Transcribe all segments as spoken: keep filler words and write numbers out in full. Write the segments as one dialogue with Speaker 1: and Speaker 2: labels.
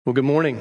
Speaker 1: Well, good morning.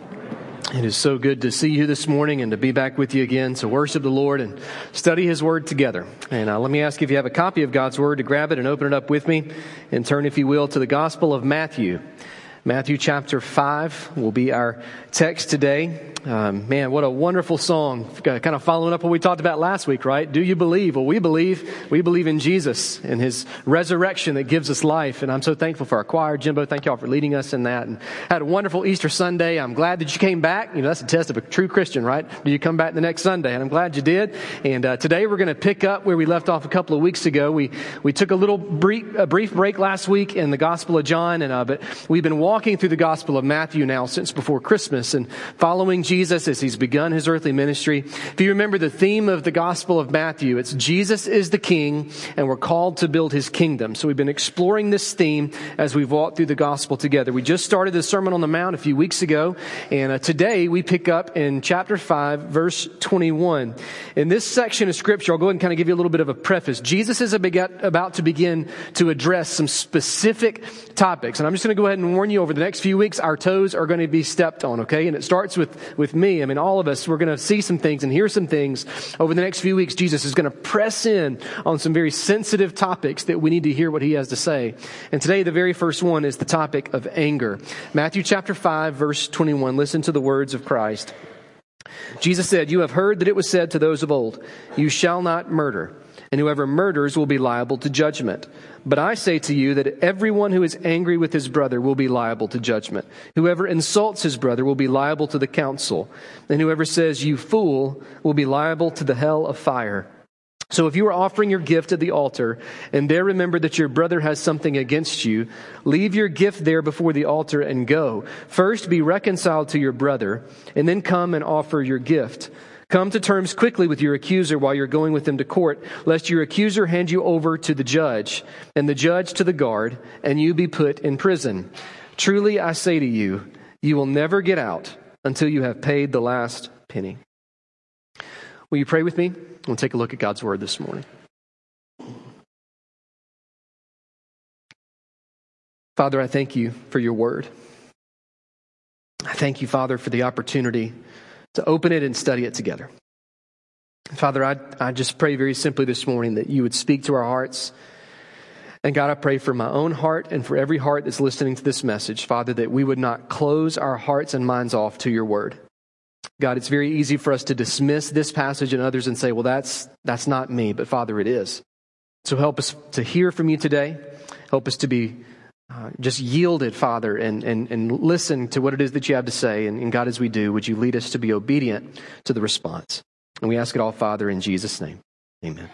Speaker 1: It is so good to see you this morning and to be back with you again to worship the Lord and study His Word together. And uh, let me ask you if you have a copy of God's Word to grab it and open it up with me and turn, if you will, to the Gospel of Matthew. Matthew chapter five will be our text today. Um, man, what a wonderful song. Kind of following up what we talked about last week, right? Do you believe? Well, we believe. We believe in Jesus and His resurrection that gives us life. And I'm so thankful for our choir. Jimbo, thank y'all for leading us in that. And had a wonderful Easter Sunday. I'm glad that you came back. You know, that's a test of a true Christian, right? Do you come back the next Sunday? And I'm glad you did. And uh, today we're going to pick up where we left off a couple of weeks ago. We we took a little brief, a brief break last week in the Gospel of John, and uh, but we've been walking through the Gospel of Matthew now since before Christmas and following Jesus as He's begun His earthly ministry. If you remember the theme of the Gospel of Matthew, it's Jesus is the King and we're called to build His kingdom. So we've been exploring this theme as we've walked through the Gospel together. We just started the Sermon on the Mount a few weeks ago, and uh, today we pick up in chapter five, verse twenty-one. In this section of Scripture, I'll go ahead and kind of give you a little bit of a preface. Jesus is about to begin to address some specific topics, and I'm just going to go ahead and warn you over the next few weeks, our toes are going to be stepped on, okay? And it starts with, with me. I mean, all of us, we're going to see some things and hear some things. Over the next few weeks, Jesus is going to press in on some very sensitive topics that we need to hear what He has to say. And today, the very first one is the topic of anger. Matthew chapter five, verse twenty-one. Listen to the words of Christ. Jesus said, "You have heard that it was said to those of old, 'You shall not murder,' and whoever murders will be liable to judgment. But I say to you that everyone who is angry with his brother will be liable to judgment. Whoever insults his brother will be liable to the council. And whoever says, 'You fool,' will be liable to the hell of fire. So if you are offering your gift at the altar, and there remember that your brother has something against you, leave your gift there before the altar and go. First be reconciled to your brother, and then come and offer your gift. Come to terms quickly with your accuser while you're going with him to court, lest your accuser hand you over to the judge, and the judge to the guard, and you be put in prison. Truly I say to you, you will never get out until you have paid the last penny." Will you pray with me? We'll take a look at God's Word this morning. Father, I thank you for your Word. I thank you, Father, for the opportunity to open it and study it together. Father, I, I just pray very simply this morning that you would speak to our hearts. And God, I pray for my own heart and for every heart that's listening to this message, Father, that we would not close our hearts and minds off to your Word. God, it's very easy for us to dismiss this passage and others and say, well, that's that's not me, but Father, it is. So help us to hear from you today. Help us to be uh, just yielded, Father, and, and, and listen to what it is that you have to say. And, and God, as we do, would you lead us to be obedient to the response? And we ask it all, Father, in Jesus' name. Amen.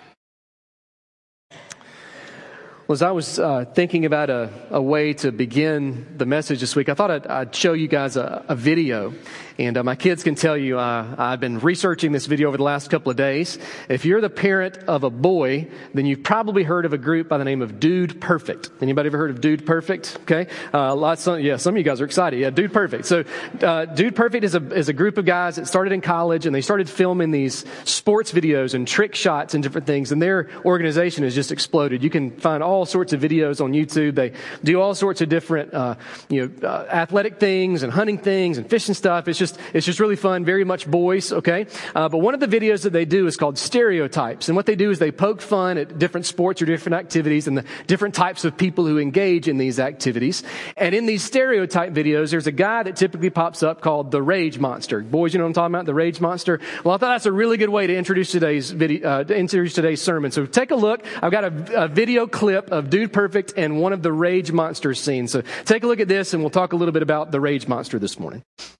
Speaker 1: Well, as I was uh, thinking about a, a way to begin the message this week, I thought I'd, I'd show you guys a, a video. And uh, my kids can tell you, uh, I've been researching this video over the last couple of days. If you're the parent of a boy, then you've probably heard of a group by the name of Dude Perfect. Anybody ever heard of Dude Perfect? Okay. Uh, lots of, yeah, some of you guys are excited. Yeah, Dude Perfect. So uh, Dude Perfect is a, is a group of guys that started in college, and they started filming these sports videos and trick shots and different things. And their organization has just exploded. You can find all sorts of videos on YouTube. They do all sorts of different, uh, you know, uh, athletic things and hunting things and fishing stuff. It's just Just, it's just really fun, very much boys, okay? Uh, but one of the videos that they do is called Stereotypes. And what they do is they poke fun at different sports or different activities and the different types of people who engage in these activities. And in these stereotype videos, there's a guy that typically pops up called the Rage Monster. Boys, you know what I'm talking about? The Rage Monster. Well, I thought that's a really good way to introduce today's video, uh, to introduce today's sermon. So take a look. I've got a, a video clip of Dude Perfect and one of the Rage Monster scenes. So take a look at this, and we'll talk a little bit about the Rage Monster this morning.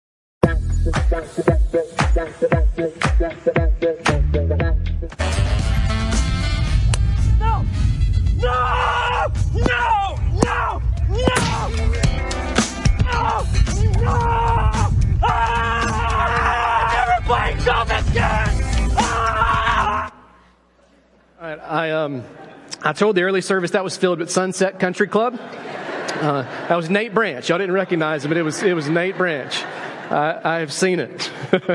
Speaker 2: No! No! No! No! No! No! No! Ah! Never playing golf again! Ah!
Speaker 1: All right, I um, I told the early service that was filled with Sunset Country Club. Uh, that was Nate Branch. Y'all didn't recognize him, but it was it was Nate Branch. I, I have seen it.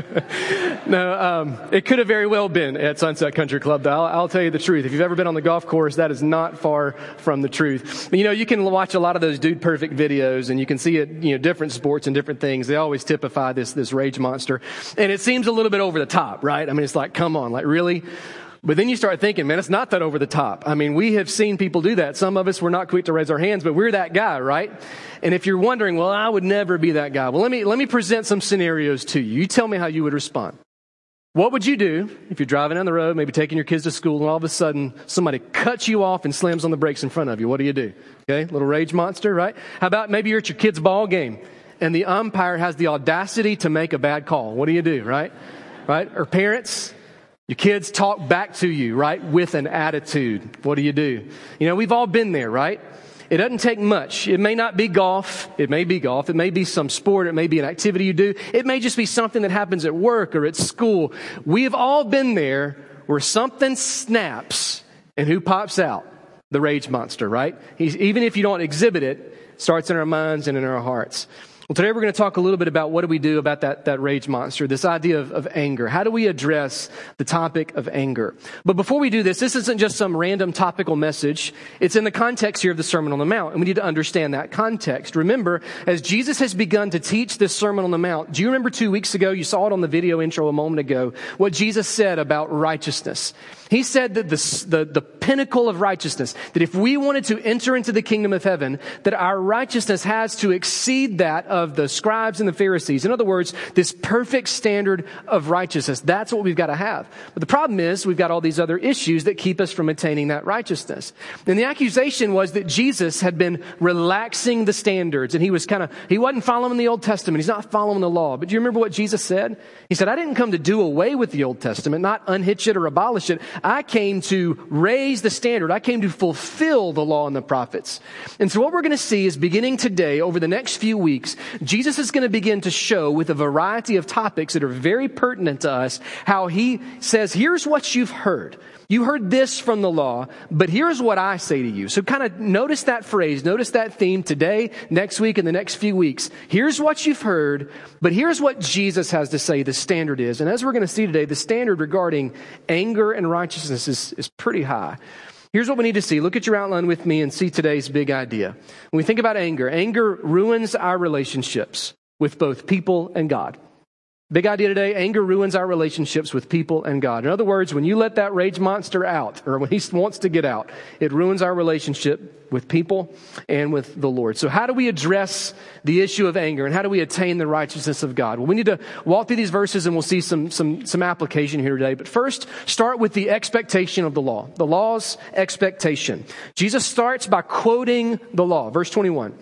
Speaker 1: no, um, it could have very well been at Sunset Country Club, though. I'll, I'll tell you the truth. If you've ever been on the golf course, that is not far from the truth. You know, you can watch a lot of those Dude Perfect videos, and you can see it, you know, different sports and different things. They always typify this, this rage monster. And it seems a little bit over the top, right? I mean, it's like, come on, like, really? But then you start thinking, man, it's not that over the top. I mean, we have seen people do that. Some of us were not quick to raise our hands, but we're that guy, right? And if you're wondering, well, I would never be that guy. Well, let me, let me present some scenarios to you. You tell me how you would respond. What would you do if you're driving down the road, maybe taking your kids to school, and all of a sudden somebody cuts you off and slams on the brakes in front of you? What do you do? Okay, little rage monster, right? How about maybe you're at your kid's ball game and the umpire has the audacity to make a bad call? What do you do, right? Right? Or parents, your kids talk back to you, right, with an attitude. What do you do? You know, we've all been there, right? It doesn't take much. It may not be golf. It may be golf. It may be some sport. It may be an activity you do. It may just be something that happens at work or at school. We've all been there where something snaps and who pops out? The rage monster, right? He's, even if you don't exhibit it, it starts in our minds and in our hearts. Well, today we're going to talk a little bit about what do we do about that, that rage monster, this idea of, of anger. How do we address the topic of anger? But before we do this, this isn't just some random topical message. It's in the context here of the Sermon on the Mount, and we need to understand that context. Remember, as Jesus has begun to teach this Sermon on the Mount, do you remember two weeks ago, you saw it on the video intro a moment ago, what Jesus said about righteousness? He said that the, the, the pinnacle of righteousness, that if we wanted to enter into the kingdom of heaven, that our righteousness has to exceed that of the scribes and the Pharisees. In other words, this perfect standard of righteousness. That's what we've got to have. But the problem is we've got all these other issues that keep us from attaining that righteousness. And the accusation was that Jesus had been relaxing the standards, and he was kind of, he wasn't following the Old Testament. He's not following the law. But do you remember what Jesus said? He said, I didn't come to do away with the Old Testament, not unhitch it or abolish it. I came to raise the standard. I came to fulfill the law and the prophets. And so what we're going to see is beginning today, over the next few weeks, Jesus is going to begin to show with a variety of topics that are very pertinent to us how he says, here's what you've heard. You heard this from the law, but here's what I say to you. So kind of notice that phrase, notice that theme today, next week, and the next few weeks. Here's what you've heard, but here's what Jesus has to say the standard is. And as we're going to see today, the standard regarding anger and righteousness is, is pretty high. Here's what we need to see. Look at your outline with me and see today's big idea. When we think about anger, anger ruins our relationships with both people and God. Big idea today, anger ruins our relationships with people and God. In other words, when you let that rage monster out, or when he wants to get out, it ruins our relationship with people and with the Lord. So how do we address the issue of anger, and how do we attain the righteousness of God? Well, we need to walk through these verses, and we'll see some, some, some application here today. But first, start with the expectation of the law, the law's expectation. Jesus starts by quoting the law. Verse twenty-one.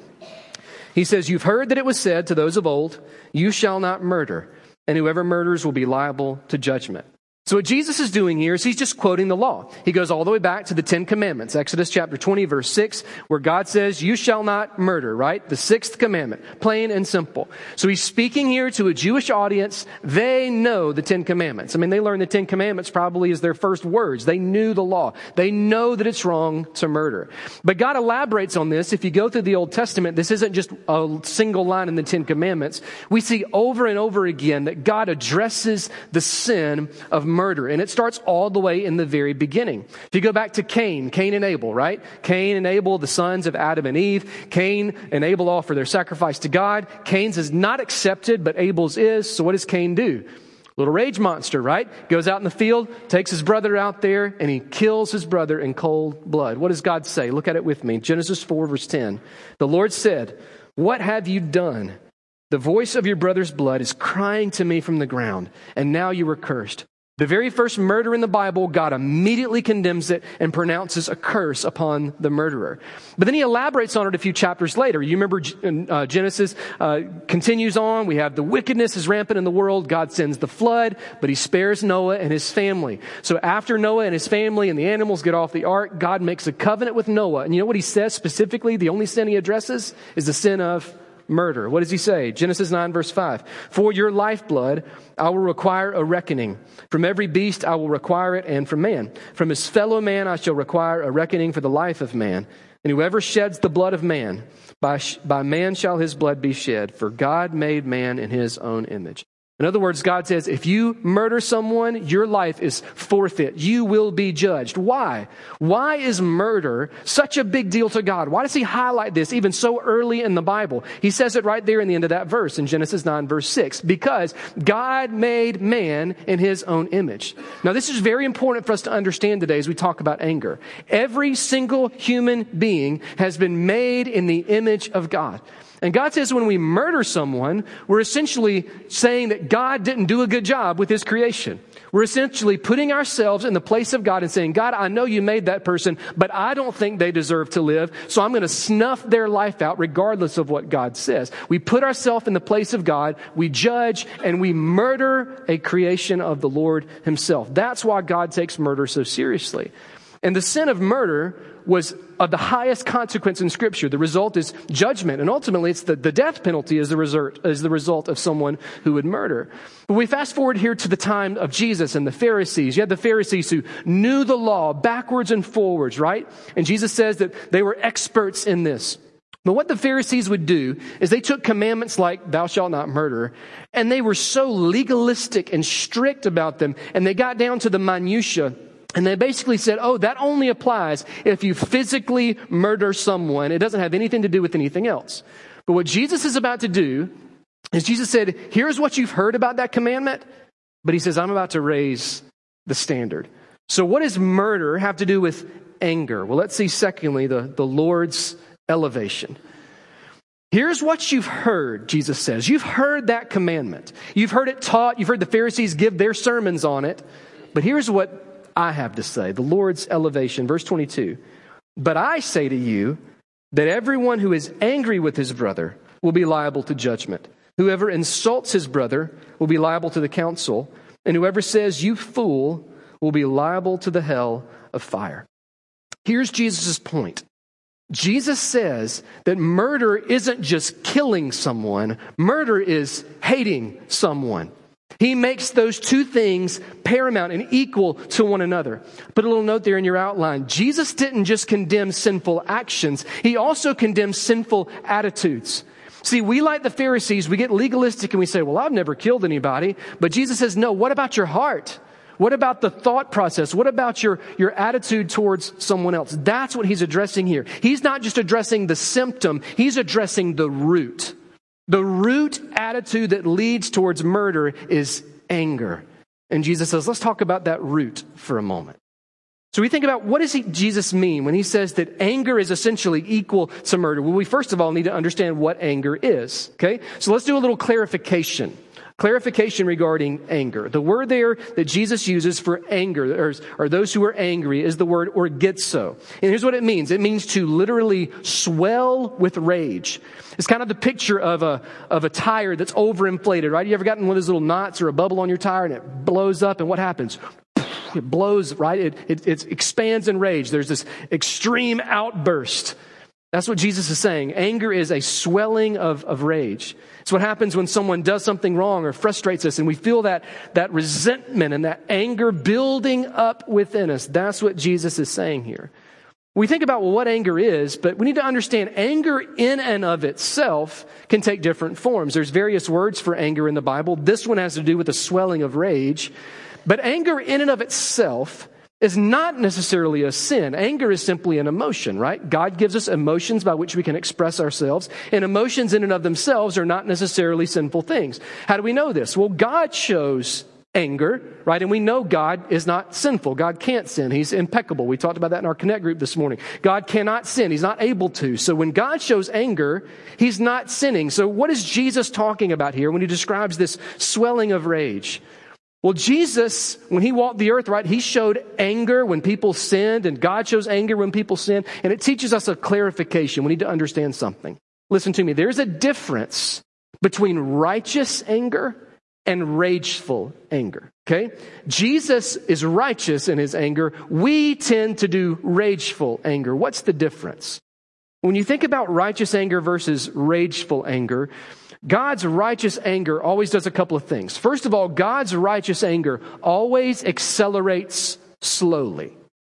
Speaker 1: He says, you've heard that it was said to those of old, you shall not murder, and whoever murders will be liable to judgment. So what Jesus is doing here is he's just quoting the law. He goes all the way back to the Ten Commandments, Exodus chapter twenty, verse six, where God says, you shall not murder, right? The sixth commandment, plain and simple. So he's speaking here to a Jewish audience. They know the Ten Commandments. I mean, they learned the Ten Commandments probably as their first words. They knew the law. They know that it's wrong to murder. But God elaborates on this. If you go through the Old Testament, this isn't just a single line in the Ten Commandments. We see over and over again that God addresses the sin of murder. Murder. And it starts all the way in the very beginning. If you go back to Cain, Cain and Abel, right? Cain and Abel, the sons of Adam and Eve. Cain and Abel offer their sacrifice to God. Cain's is not accepted, but Abel's is. So what does Cain do? Little rage monster, right? Goes out in the field, takes his brother out there, and he kills his brother in cold blood. What does God say? Look at it with me. Genesis four, verse ten. The Lord said, what have you done? The voice of your brother's blood is crying to me from the ground, and now you are cursed. The very first murder in the Bible, God immediately condemns it and pronounces a curse upon the murderer. But then he elaborates on it a few chapters later. You remember uh, Genesis uh, continues on. We have the wickedness is rampant in the world. God sends the flood, but he spares Noah and his family. So after Noah and his family and the animals get off the ark, God makes a covenant with Noah. And you know what he says specifically? The only sin he addresses is the sin of murder. What does he say? Genesis nine, verse five. For your lifeblood, I will require a reckoning. From every beast, I will require it, and from man. From his fellow man, I shall require a reckoning for the life of man. And whoever sheds the blood of man, by, by man shall his blood be shed, for God made man in his own image. In other words, God says, if you murder someone, your life is forfeit. You will be judged. Why? Why is murder such a big deal to God? Why does he highlight this even so early in the Bible? He says it right there in the end of that verse in Genesis nine, verse six, because God made man in his own image. Now, this is very important for us to understand today as we talk about anger. Every single human being has been made in the image of God. And God says when we murder someone, we're essentially saying that God didn't do a good job with his creation. We're essentially putting ourselves in the place of God and saying, God, I know you made that person, but I don't think they deserve to live, so I'm going to snuff their life out regardless of what God says. We put ourselves in the place of God, we judge, and we murder a creation of the Lord himself. That's why God takes murder so seriously. And the sin of murder was of the highest consequence in Scripture. The result is judgment. And ultimately, it's the, the death penalty is the result, is the result of someone who would murder. But we fast forward here to the time of Jesus and the Pharisees. You had the Pharisees who knew the law backwards and forwards, right? And Jesus says that they were experts in this. But what the Pharisees would do is they took commandments like thou shalt not murder, and they were so legalistic and strict about them, and they got down to the minutia. And they basically said, oh, that only applies if you physically murder someone. It doesn't have anything to do with anything else. But what Jesus is about to do is Jesus said, here's what you've heard about that commandment. But he says, I'm about to raise the standard. So what does murder have to do with anger? Well, let's see, secondly, the, the Lord's elevation. Here's what you've heard, Jesus says. You've heard that commandment. You've heard it taught. You've heard the Pharisees give their sermons on it. But here's what I have to say, the Lord's elevation. Verse twenty-two, but I say to you that everyone who is angry with his brother will be liable to judgment. Whoever insults his brother will be liable to the council, and whoever says, you fool, will be liable to the hell of fire. Here's Jesus' point. Jesus says that murder isn't just killing someone. Murder is hating someone. He makes those two things paramount and equal to one another. Put a little note there in your outline. Jesus didn't just condemn sinful actions. He also condemns sinful attitudes. See, we like the Pharisees, we get legalistic and we say, well, I've never killed anybody. But Jesus says, no, what about your heart? What about the thought process? What about your, your attitude towards someone else? That's what he's addressing here. He's not just addressing the symptom, he's addressing the root. The root attitude that leads towards murder is anger. And Jesus says, let's talk about that root for a moment. So we think about what does he, Jesus mean when he says that anger is essentially equal to murder? Well, we first of all need to understand what anger is. Okay, so let's do a little clarification. Clarification regarding anger. The word there that Jesus uses for anger, or, or those who are angry, is the word orgizo. And here's what it means. It means to literally swell with rage. It's kind of the picture of a of a tire that's overinflated, right? You ever gotten one of those little knots or a bubble on your tire and it blows up, and what happens? It blows, right? It, it, it expands in rage. There's this extreme outburst. That's what Jesus is saying. Anger is a swelling of, of rage. It's what happens when someone does something wrong or frustrates us, and we feel that, that resentment and that anger building up within us. That's what Jesus is saying here. We think about well, what anger is, but we need to understand anger in and of itself can take different forms. There's various words for anger in the Bible. This one has to do with the swelling of rage. But anger in and of itself is not necessarily a sin. Anger is simply an emotion, right? God gives us emotions by which we can express ourselves, and emotions in and of themselves are not necessarily sinful things. How do we know this? Well, God chose anger, right? And we know God is not sinful. God can't sin. He's impeccable. We talked about that in our Connect group this morning. God cannot sin. He's not able to. So when God shows anger, he's not sinning. So what is Jesus talking about here when he describes this swelling of rage? Well, Jesus, when he walked the earth, right, he showed anger when people sinned, and God shows anger when people sin. And it teaches us a clarification. We need to understand something. Listen to me. There's a difference between righteous anger and rageful anger. Okay? Jesus is righteous in his anger. We tend to do rageful anger. What's the difference? When you think about righteous anger versus rageful anger, God's righteous anger always does a couple of things. First of all, God's righteous anger always accelerates slowly.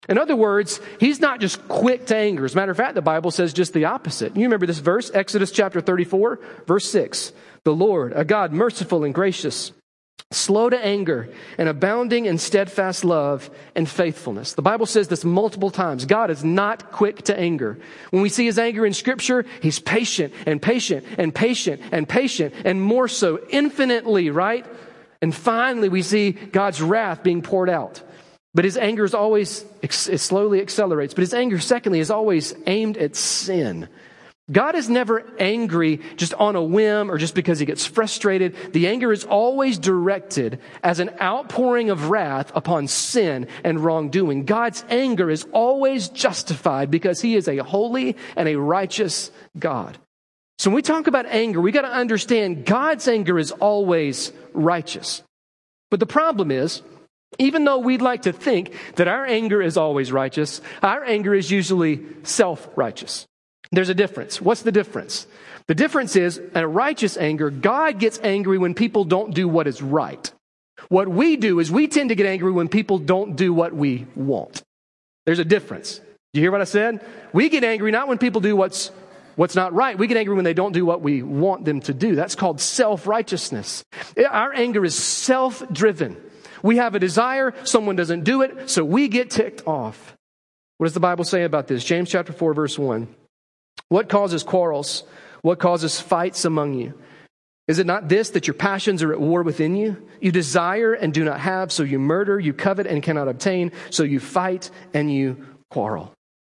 Speaker 1: In other words, he's not just quick to anger. As a matter of fact, the Bible says just the opposite. You remember this verse, Exodus chapter thirty-four, verse six. The Lord, a God merciful and gracious, slow to anger and abounding in steadfast love and faithfulness. The Bible says this multiple times. God is not quick to anger. When we see his anger in Scripture, he's patient and patient and patient and patient and more so, infinitely, right? And finally, we see God's wrath being poured out. But his anger is always, it slowly accelerates. But his anger, secondly, is always aimed at sin. God is never angry just on a whim or just because he gets frustrated. The anger is always directed as an outpouring of wrath upon sin and wrongdoing. God's anger is always justified because he is a holy and a righteous God. So when we talk about anger, we got to understand God's anger is always righteous. But the problem is, even though we'd like to think that our anger is always righteous, our anger is usually self-righteous. There's a difference. What's the difference? The difference is, in a righteous anger, God gets angry when people don't do what is right. What we do is we tend to get angry when people don't do what we want. There's a difference. Do you hear what I said? We get angry not when people do what's what's not right. We get angry when they don't do what we want them to do. That's called self-righteousness. Our anger is self-driven. We have a desire, someone doesn't do it, so we get ticked off. What does the Bible say about this? James chapter four, verse one. What causes quarrels? What causes fights among you? Is it not this, that your passions are at war within you? You desire and do not have, so you murder. You covet and cannot obtain, so you fight and you quarrel.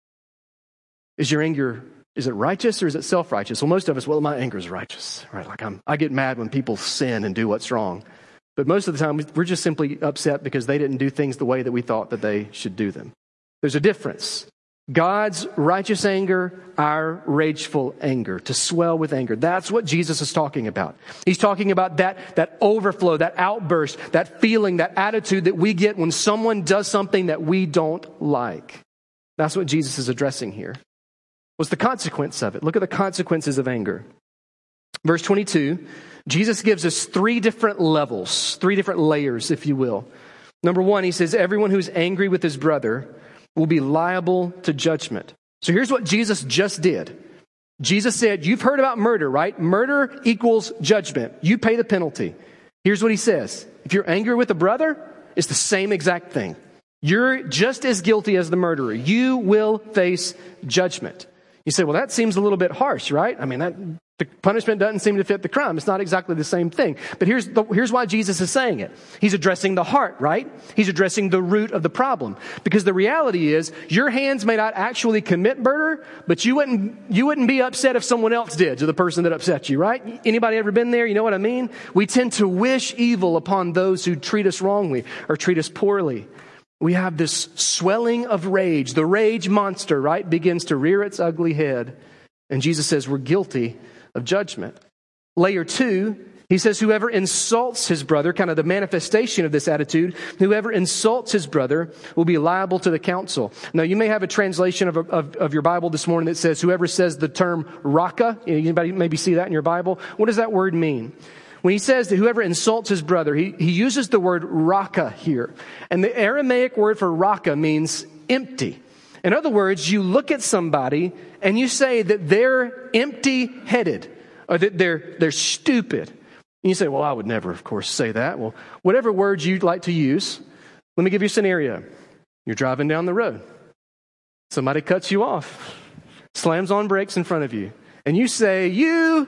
Speaker 1: Is your anger, is it righteous or is it self-righteous? Well, most of us, well, my anger is righteous, right? Like I'm, I get mad when people sin and do what's wrong. But most of the time, we're just simply upset because they didn't do things the way that we thought that they should do them. There's a difference. God's righteous anger, our rageful anger, to swell with anger. That's what Jesus is talking about. He's talking about that, that overflow, that outburst, that feeling, that attitude that we get when someone does something that we don't like. That's what Jesus is addressing here. What's the consequence of it? Look at the consequences of anger. Verse twenty-two, Jesus gives us three different levels, three different layers, if you will. Number one, he says, everyone who's angry with his brother will be liable to judgment. So here's what Jesus just did. Jesus said, you've heard about murder, right? Murder equals judgment. You pay the penalty. Here's what he says. If you're angry with a brother, it's the same exact thing. You're just as guilty as the murderer. You will face judgment. You say, well, that seems a little bit harsh, right? I mean, that the punishment doesn't seem to fit the crime. It's not exactly the same thing. But here's the, here's why Jesus is saying it. He's addressing the heart, right? He's addressing the root of the problem. Because the reality is, your hands may not actually commit murder, but you wouldn't you wouldn't be upset if someone else did to the person that upset you, right? Anybody ever been there? You know what I mean? We tend to wish evil upon those who treat us wrongly or treat us poorly. We have this swelling of rage. The rage monster, right, begins to rear its ugly head. And Jesus says we're guilty of judgment. Layer two, he says whoever insults his brother, kind of the manifestation of this attitude, whoever insults his brother will be liable to the council. Now, you may have a translation of, of, of your Bible this morning that says whoever says the term raka. Anybody maybe see that in your Bible? What does that word mean? When he says that whoever insults his brother, he, he uses the word raka here. And the Aramaic word for raka means empty. In other words, you look at somebody and you say that they're empty-headed or that they're they're stupid. And you say, well, I would never, of course, say that. Well, whatever words you'd like to use, let me give you a scenario. You're driving down the road. Somebody cuts you off, slams on brakes in front of you, and you say, you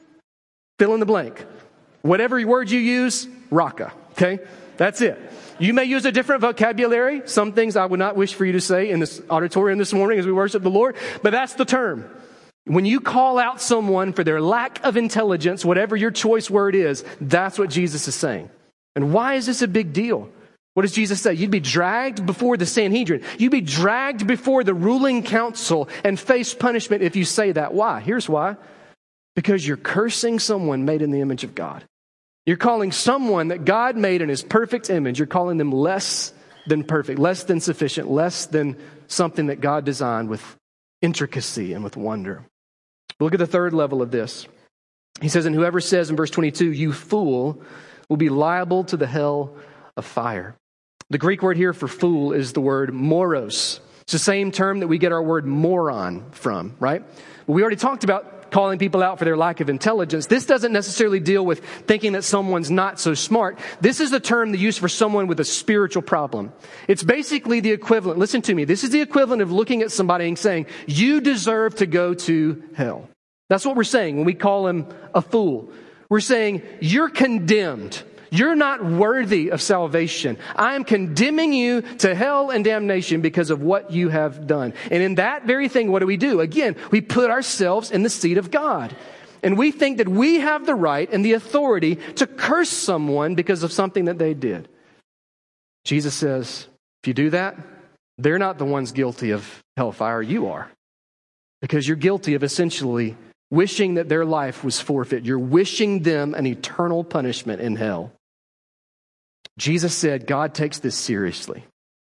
Speaker 1: fill in the blank. Whatever word you use, raka, okay? That's it. You may use a different vocabulary. Some things I would not wish for you to say in this auditorium this morning as we worship the Lord, but that's the term. When you call out someone for their lack of intelligence, whatever your choice word is, that's what Jesus is saying. And why is this a big deal? What does Jesus say? You'd be dragged before the Sanhedrin. You'd be dragged before the ruling council and face punishment if you say that. Why? Here's why. Because you're cursing someone made in the image of God. You're calling someone that God made in his perfect image, you're calling them less than perfect, less than sufficient, less than something that God designed with intricacy and with wonder. Look at the third level of this. He says, and whoever says in verse twenty-two, you fool, will be liable to the hell of fire. The Greek word here for fool is the word moros. It's the same term that we get our word moron from, right? We already talked about calling people out for their lack of intelligence. This doesn't necessarily deal with thinking that someone's not so smart. This is the term they use for someone with a spiritual problem. It's basically the equivalent. Listen to me. This is the equivalent of looking at somebody and saying, you deserve to go to hell. That's what we're saying when we call him a fool. We're saying, you're condemned. You're not worthy of salvation. I am condemning you to hell and damnation because of what you have done. And in that very thing, what do we do? Again, we put ourselves in the seat of God. And we think that we have the right and the authority to curse someone because of something that they did. Jesus says, if you do that, they're not the ones guilty of hellfire. You are. Because you're guilty of essentially wishing that their life was forfeit. You're wishing them an eternal punishment in hell. Jesus said God takes this seriously.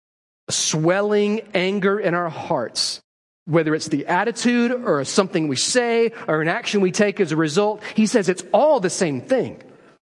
Speaker 1: A swelling anger in our hearts, whether it's the attitude or something we say or an action we take as a result, he says it's all the same thing.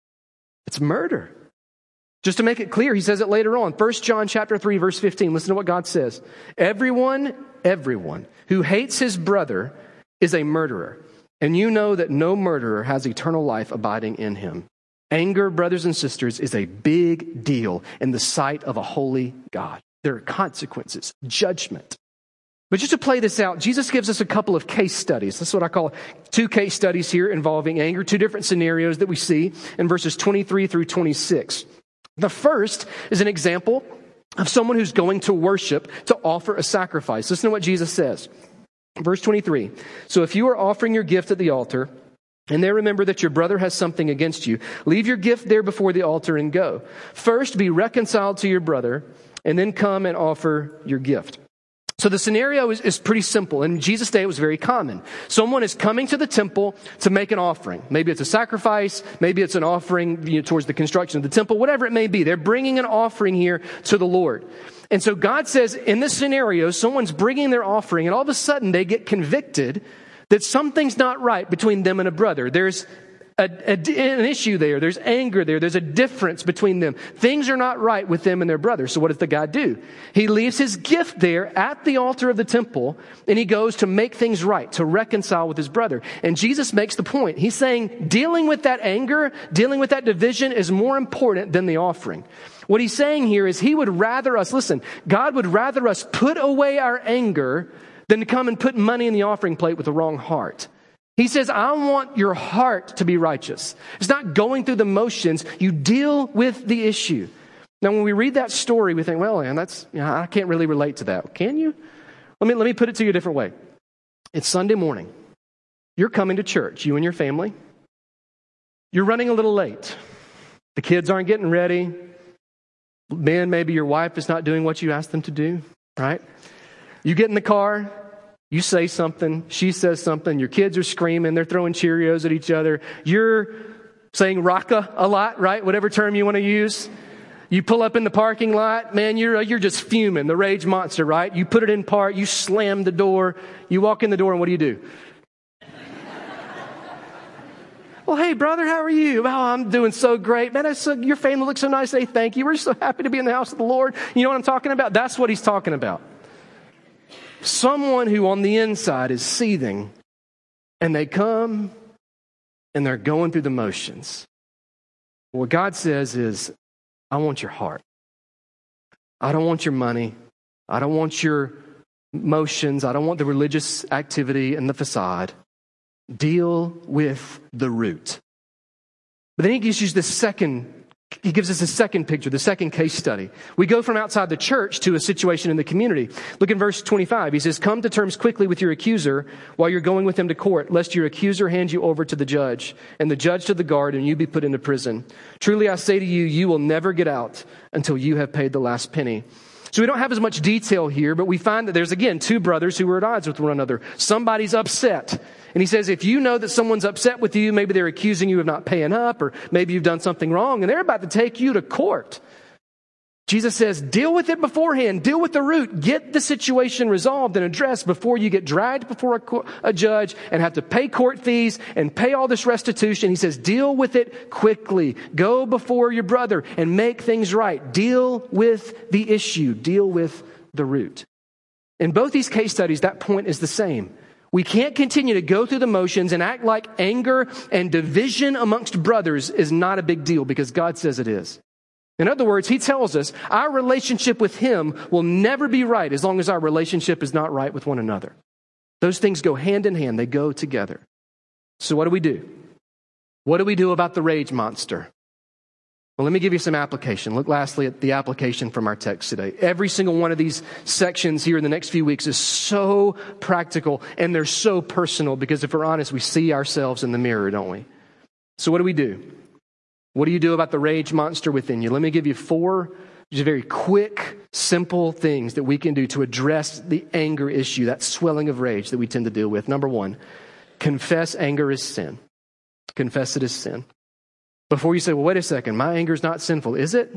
Speaker 1: It's murder. Just to make it clear, he says it later on. First John chapter three, verse fifteen. Listen to what God says. Everyone, everyone who hates his brother is a murderer. And you know that no murderer has eternal life abiding in him. Anger, brothers and sisters, is a big deal in the sight of a holy God. There are consequences, judgment. But just to play this out, Jesus gives us a couple of case studies. That's what I call two case studies here involving anger, two different scenarios that we see in verses twenty-three through twenty-six. The first is an example of someone who's going to worship to offer a sacrifice. Listen to what Jesus says. Verse twenty-three. So if you are offering your gift at the altar, and there remember that your brother has something against you, leave your gift there before the altar and go. First be reconciled to your brother, and then come and offer your gift. So the scenario is, is pretty simple. In Jesus' day, it was very common. Someone is coming to the temple to make an offering. Maybe it's a sacrifice. Maybe it's an offering, you know, towards the construction of the temple, whatever it may be. They're bringing an offering here to the Lord. And so God says in this scenario, someone's bringing their offering and all of a sudden they get convicted that something's not right between them and a brother. There's a, a, an issue there. There's anger there. There's a difference between them. Things are not right with them and their brother. So what does the guy do? He leaves his gift there at the altar of the temple and he goes to make things right, to reconcile with his brother. And Jesus makes the point. He's saying dealing with that anger, dealing with that division is more important than the offering. What he's saying here is he would rather us, listen, God would rather us put away our anger than to come and put money in the offering plate with the wrong heart. He says, I want your heart to be righteous. It's not going through the motions. You deal with the issue. Now, when we read that story, we think, well, man, that's, you know, I can't really relate to that. Can you? Let me, let me put it to you a different way. It's Sunday morning. You're coming to church, you and your family. You're running a little late. The kids aren't getting ready. Man, maybe your wife is not doing what you asked them to do, right? You get in the car, you say something, she says something, your kids are screaming, they're throwing Cheerios at each other. You're saying raka a lot, right? Whatever term you want to use. You pull up in the parking lot, man, you're you're just fuming, the rage monster, right? You put it in park, you slam the door, you walk in the door, and what do you do? Well, hey, brother, how are you? Oh, I'm doing so great. Man, so, your family looks so nice. Hey, thank you. We're so happy to be in the house of the Lord. You know what I'm talking about? That's what he's talking about. Someone who on the inside is seething, and they come and they're going through the motions. What God says is, I want your heart. I don't want your money. I don't want your motions. I don't want the religious activity and the facade. Deal with the root. But then he gives you this second, he gives us a second picture, the second case study. We go from outside the church to a situation in the community. Look in verse twenty-five. He says, come to terms quickly with your accuser while you're going with him to court, lest your accuser hand you over to the judge, and the judge to the guard, and you be put into prison. Truly I say to you, you will never get out until you have paid the last penny. So we don't have as much detail here, but we find that there's, again, two brothers who are at odds with one another. Somebody's upset. And he says, if you know that someone's upset with you, maybe they're accusing you of not paying up, or maybe you've done something wrong, and they're about to take you to court. Jesus says, deal with it beforehand. Deal with the root. Get the situation resolved and addressed before you get dragged before a, co- a judge and have to pay court fees and pay all this restitution. He says, deal with it quickly. Go before your brother and make things right. Deal with the issue. Deal with the root. In both these case studies, that point is the same. We can't continue to go through the motions and act like anger and division amongst brothers is not a big deal because God says it is. In other words, he tells us our relationship with him will never be right as long as our relationship is not right with one another. Those things go hand in hand. They go together. So what do we do? What do we do about the rage monster? Well, let me give you some application. Look lastly at the application from our text today. Every single one of these sections here in the next few weeks is so practical and they're so personal because if we're honest, we see ourselves in the mirror, don't we? So what do we do? What do you do about the rage monster within you? Let me give you four just very quick, simple things that we can do to address the anger issue, that swelling of rage that we tend to deal with. Number one, confess anger is sin. Confess it as sin. Before you say, well, wait a second, my anger is not sinful. Is it?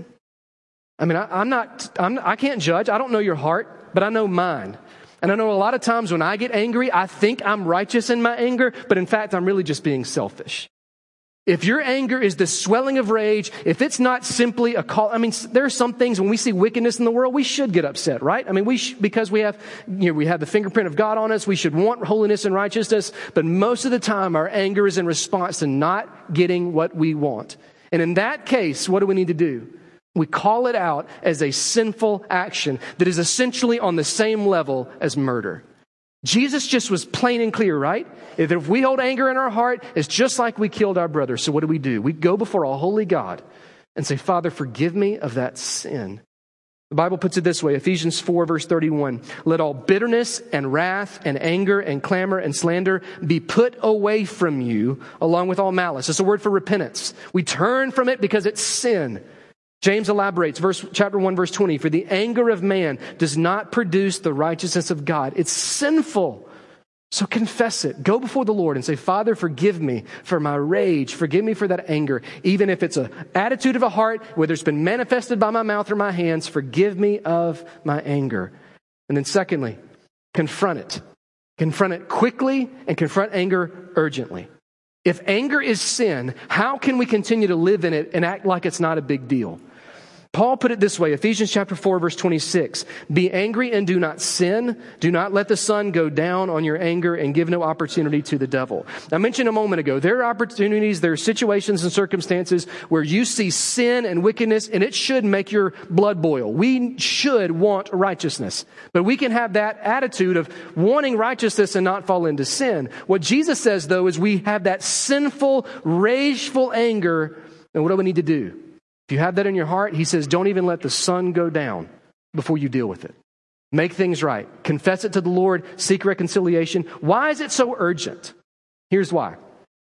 Speaker 1: I mean, I, I'm not, I'm, I can't judge. I don't know your heart, but I know mine. And I know a lot of times when I get angry, I think I'm righteous in my anger, but in fact, I'm really just being selfish. If your anger is the swelling of rage, if it's not simply a call, I mean, there are some things when we see wickedness in the world, we should get upset, right? I mean, we sh- because we have, you know, we have the fingerprint of God on us, we should want holiness and righteousness, but most of the time our anger is in response to not getting what we want. And in that case, what do we need to do? We call it out as a sinful action that is essentially on the same level as murder. Jesus just was plain and clear, right? If we hold anger in our heart, it's just like we killed our brother. So what do we do? We go before a holy God and say, Father, forgive me of that sin. The Bible puts it this way, Ephesians four, verse thirty-one. Let all bitterness and wrath and anger and clamor and slander be put away from you, along with all malice. It's a word for repentance. We turn from it because it's sin. James elaborates, verse, chapter one, verse twenty, for the anger of man does not produce the righteousness of God. It's sinful. So confess it. Go before the Lord and say, Father, forgive me for my rage. Forgive me for that anger. Even if it's an attitude of a heart, whether it's been manifested by my mouth or my hands, forgive me of my anger. And then secondly, confront it. Confront it quickly and confront anger urgently. If anger is sin, how can we continue to live in it and act like it's not a big deal? Paul put it this way, Ephesians chapter four, verse twenty-six. Be angry and do not sin. Do not let the sun go down on your anger and give no opportunity to the devil. I mentioned a moment ago, there are opportunities, there are situations and circumstances where you see sin and wickedness and it should make your blood boil. We should want righteousness. But we can have that attitude of wanting righteousness and not fall into sin. What Jesus says, though, is we have that sinful, rageful anger. And what do we need to do? If you have that in your heart, he says, don't even let the sun go down before you deal with it. Make things right. Confess it to the Lord. Seek reconciliation. Why is it so urgent? Here's why.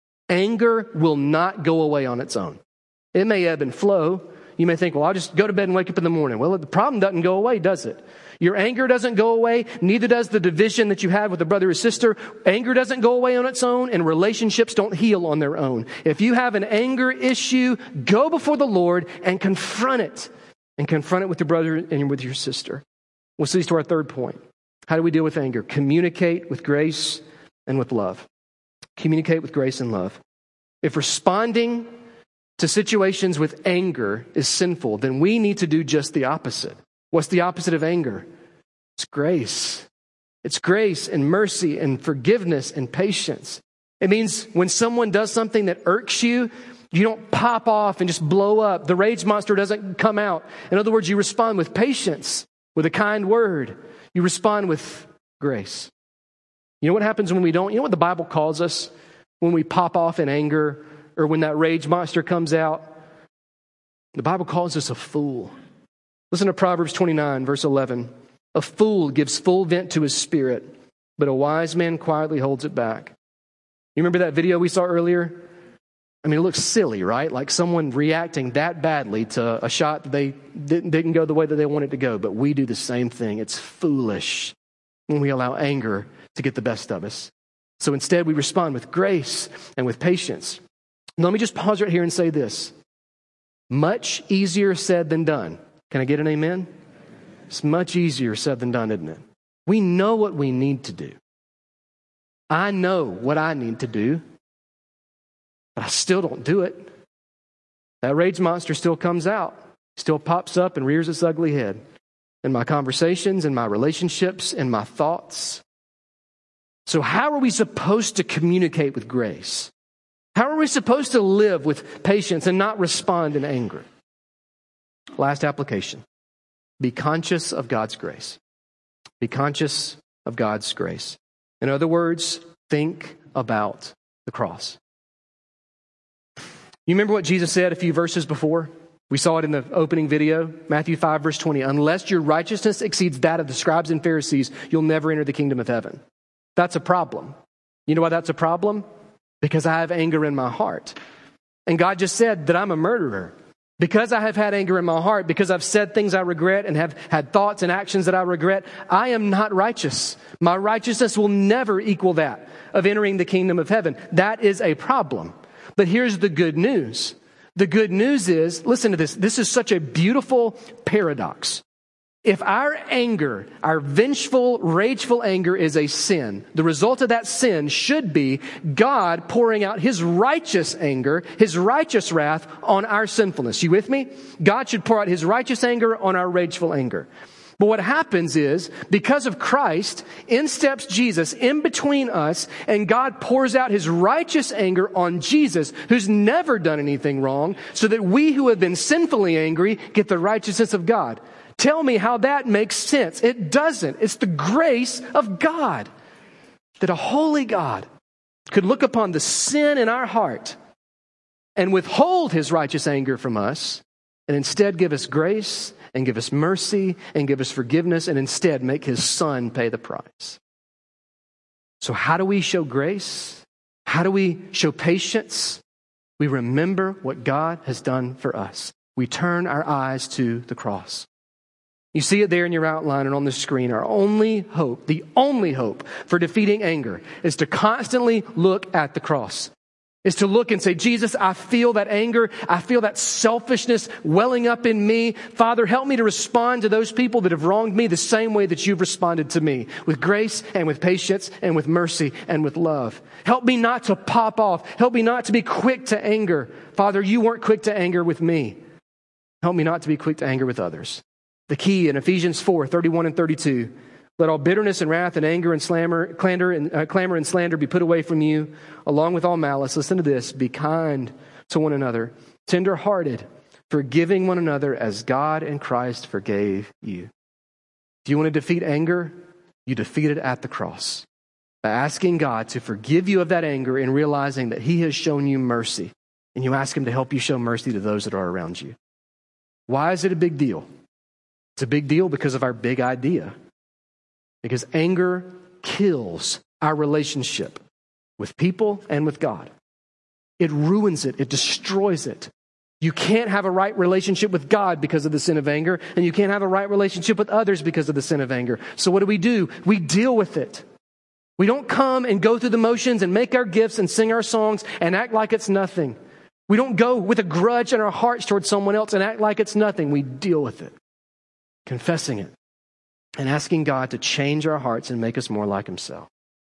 Speaker 1: Anger will not go away on its own. It may ebb and flow. You may think, well, I'll just go to bed and wake up in the morning. Well, the problem doesn't go away, does it? Your anger doesn't go away. Neither does the division that you have with a brother or sister. Anger doesn't go away on its own, and relationships don't heal on their own. If you have an anger issue, go before the Lord and confront it. And confront it with your brother and with your sister. Which leads to our third point. How do we deal with anger? Communicate with grace and with love. Communicate with grace and love. If responding to situations with anger is sinful, then we need to do just the opposite. What's the opposite of anger? It's grace. It's grace and mercy and forgiveness and patience. It means when someone does something that irks you, you don't pop off and just blow up. The rage monster doesn't come out. In other words, you respond with patience, with a kind word. You respond with grace. You know what happens when we don't? You know what the Bible calls us when we pop off in anger or when that rage monster comes out? The Bible calls us a fool. Listen to Proverbs twenty-nine, verse eleven. A fool gives full vent to his spirit, but a wise man quietly holds it back. You remember that video we saw earlier? I mean, it looks silly, right? Like someone reacting that badly to a shot that they didn't, didn't go the way that they wanted to go. But we do the same thing. It's foolish when we allow anger to get the best of us. So instead, we respond with grace and with patience. Let me just pause right here and say this. Much easier said than done. Can I get an amen? It's much easier said than done, isn't it? We know what we need to do. I know what I need to do, but I still don't do it. That rage monster still comes out, still pops up and rears its ugly head in my conversations, in my relationships, in my thoughts. So how are we supposed to communicate with grace? How are we supposed to live with patience and not respond in anger? Last application. Be conscious of God's grace. Be conscious of God's grace. In other words, think about the cross. You remember what Jesus said a few verses before? We saw it in the opening video, Matthew five, verse twenty. Unless your righteousness exceeds that of the scribes and Pharisees, you'll never enter the kingdom of heaven. That's a problem. You know why that's a problem? Because I have anger in my heart. And God just said that I'm a murderer. Because I have had anger in my heart, because I've said things I regret and have had thoughts and actions that I regret, I am not righteous. My righteousness will never equal that of entering the kingdom of heaven. That is a problem. But here's the good news. The good news is, listen to this, this is such a beautiful paradox. If our anger, our vengeful, rageful anger is a sin, the result of that sin should be God pouring out His righteous anger, His righteous wrath on our sinfulness. You with me? God should pour out His righteous anger on our rageful anger. But what happens is, because of Christ, in steps Jesus in between us, and God pours out His righteous anger on Jesus, who's never done anything wrong, so that we who have been sinfully angry get the righteousness of God. Tell me how that makes sense. It doesn't. It's the grace of God that a holy God could look upon the sin in our heart and withhold His righteous anger from us and instead give us grace and give us mercy and give us forgiveness and instead make His Son pay the price. So how do we show grace? How do we show patience? We remember what God has done for us. We turn our eyes to the cross. You see it there in your outline and on the screen. Our only hope, the only hope for defeating anger is to constantly look at the cross. Is to look and say, Jesus, I feel that anger. I feel that selfishness welling up in me. Father, help me to respond to those people that have wronged me the same way that you've responded to me, with grace and with patience and with mercy and with love. Help me not to pop off. Help me not to be quick to anger. Father, you weren't quick to anger with me. Help me not to be quick to anger with others. The key in Ephesians four, thirty-one and thirty-two, let all bitterness and wrath and anger and slammer, clamor, and, uh, clamor and slander be put away from you, along with all malice. Listen to this. Be kind to one another, tender-hearted, forgiving one another as God and Christ forgave you. Do you want to defeat anger? You defeat it at the cross by asking God to forgive you of that anger and realizing that He has shown you mercy. And you ask Him to help you show mercy to those that are around you. Why is it a big deal? It's a big deal because of our big idea. Because anger kills our relationship with people and with God. It ruins it. It destroys it. You can't have a right relationship with God because of the sin of anger, and you can't have a right relationship with others because of the sin of anger. So what do we do? We deal with it. We don't come and go through the motions and make our gifts and sing our songs and act like it's nothing. We don't go with a grudge in our hearts towards someone else and act like it's nothing. We deal with it, confessing it, and asking God to change our hearts and make us more like Himself.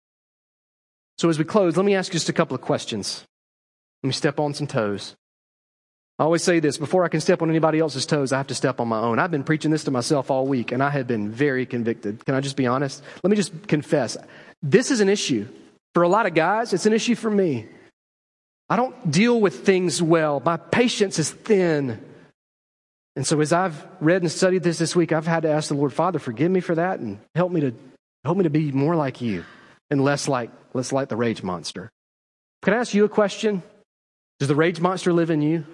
Speaker 1: So as we close, let me ask you just a couple of questions. Let me step on some toes. I always say this, before I can step on anybody else's toes, I have to step on my own. I've been preaching this to myself all week, and I have been very convicted. Can I just be honest? Let me just confess. This is an issue. For a lot of guys, it's an issue for me. I don't deal with things well. My patience is thin. And so as I've read and studied this this week, I've had to ask the Lord, Father, forgive me for that and help me to help me to be more like you and less like less like the rage monster. Can I ask you a question? Does the rage monster live in you?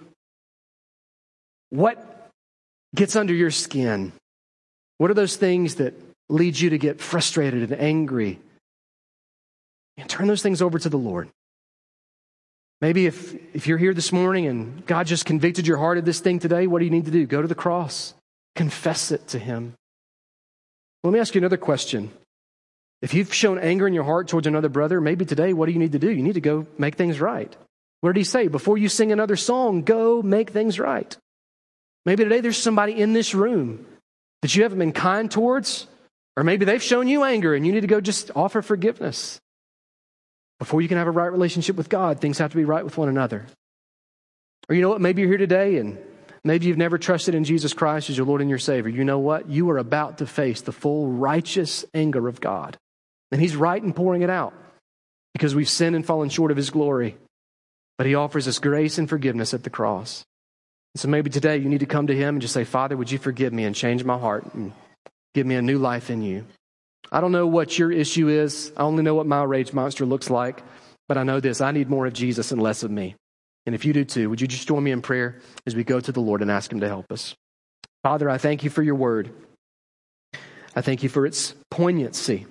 Speaker 1: What gets under your skin? What are those things that lead you to get frustrated and angry? And turn those things over to the Lord. Maybe if, if you're here this morning and God just convicted your heart of this thing today, what do you need to do? Go to the cross. Confess it to Him. Let me ask you another question. If you've shown anger in your heart towards another brother, maybe today, what do you need to do? You need to go make things right. What did He say? Before you sing another song, go make things right. Maybe today there's somebody in this room that you haven't been kind towards, or maybe they've shown you anger and you need to go just offer forgiveness. Before you can have a right relationship with God, things have to be right with one another. Or you know what? Maybe you're here today and maybe you've never trusted in Jesus Christ as your Lord and your Savior. You know what? You are about to face the full righteous anger of God. And He's right in pouring it out because we've sinned and fallen short of His glory. But He offers us grace and forgiveness at the cross. So maybe today you need to come to Him and just say, Father, would you forgive me and change my heart and give me a new life in you? I don't know what your issue is. I only know what my rage monster looks like. But I know this, I need more of Jesus and less of me. And if you do too, would you just join me in prayer as we go to the Lord and ask Him to help us? Father, I thank you for your word. I thank you for its poignancy.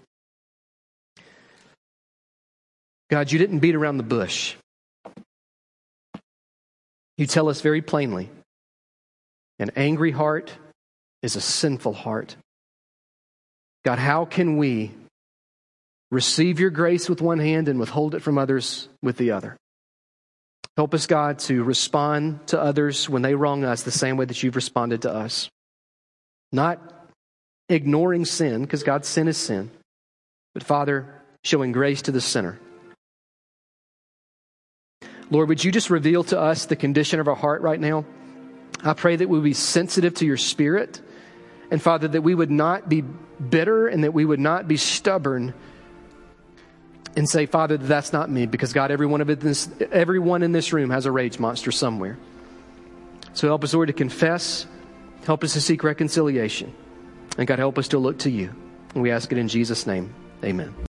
Speaker 1: God, you didn't beat around the bush. You tell us very plainly, an angry heart is a sinful heart. God, how can we receive your grace with one hand and withhold it from others with the other? Help us, God, to respond to others when they wrong us the same way that you've responded to us. Not ignoring sin, because God's sin is sin, but Father, showing grace to the sinner. Lord, would you just reveal to us the condition of our heart right now? I pray that we would be sensitive to your Spirit. And Father, that we would not be bitter and that we would not be stubborn and say, Father, that's not me. Because God, every one of it, this, everyone in this room has a rage monster somewhere. So help us, Lord, to confess. Help us to seek reconciliation. And God, help us to look to you. And we ask it in Jesus' name. Amen.